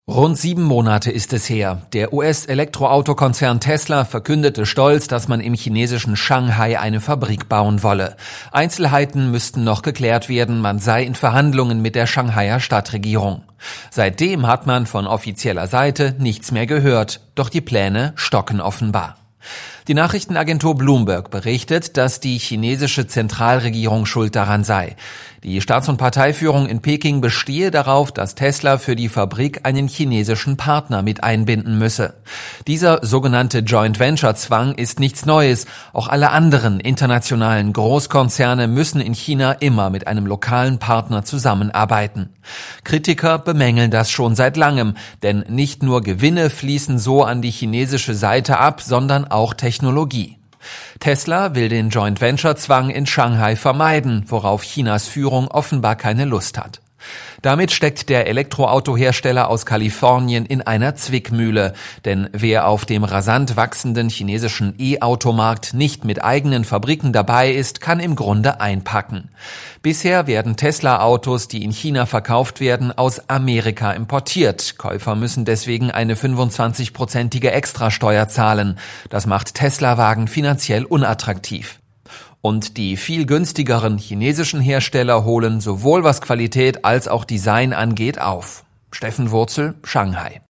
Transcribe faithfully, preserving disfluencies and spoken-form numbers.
Rund sieben Monate ist es her. Der U S-Elektroautokonzern Tesla verkündete stolz, dass man im chinesischen Shanghai eine Fabrik bauen wolle. Einzelheiten müssten noch geklärt werden, man sei in Verhandlungen mit der Shanghaier Stadtregierung. Seitdem hat man von offizieller Seite nichts mehr gehört, doch die Pläne stocken offenbar. Die Nachrichtenagentur Bloomberg berichtet, dass die chinesische Zentralregierung schuld daran sei. Die Staats- und Parteiführung in Peking bestehe darauf, dass Tesla für die Fabrik einen chinesischen Partner mit einbinden müsse. Dieser sogenannte Joint-Venture-Zwang ist nichts Neues. Auch alle anderen internationalen Großkonzerne müssen in China immer mit einem lokalen Partner zusammenarbeiten. Kritiker bemängeln das schon seit langem, denn nicht nur Gewinne fließen so an die chinesische Seite ab, sondern auch Technologie. Tesla will den Joint-Venture-Zwang in Shanghai vermeiden, worauf Chinas Führung offenbar keine Lust hat. Damit steckt der Elektroautohersteller aus Kalifornien in einer Zwickmühle, denn wer auf dem rasant wachsenden chinesischen E-Automarkt nicht mit eigenen Fabriken dabei ist, kann im Grunde einpacken. Bisher werden Tesla-Autos, die in China verkauft werden, aus Amerika importiert. Käufer müssen deswegen eine fünfundzwanzigprozentige Extrasteuer zahlen. Das macht Tesla-Wagen finanziell unattraktiv. Und die viel günstigeren chinesischen Hersteller holen sowohl was Qualität als auch Design angeht auf. Steffen Wurzel, Shanghai.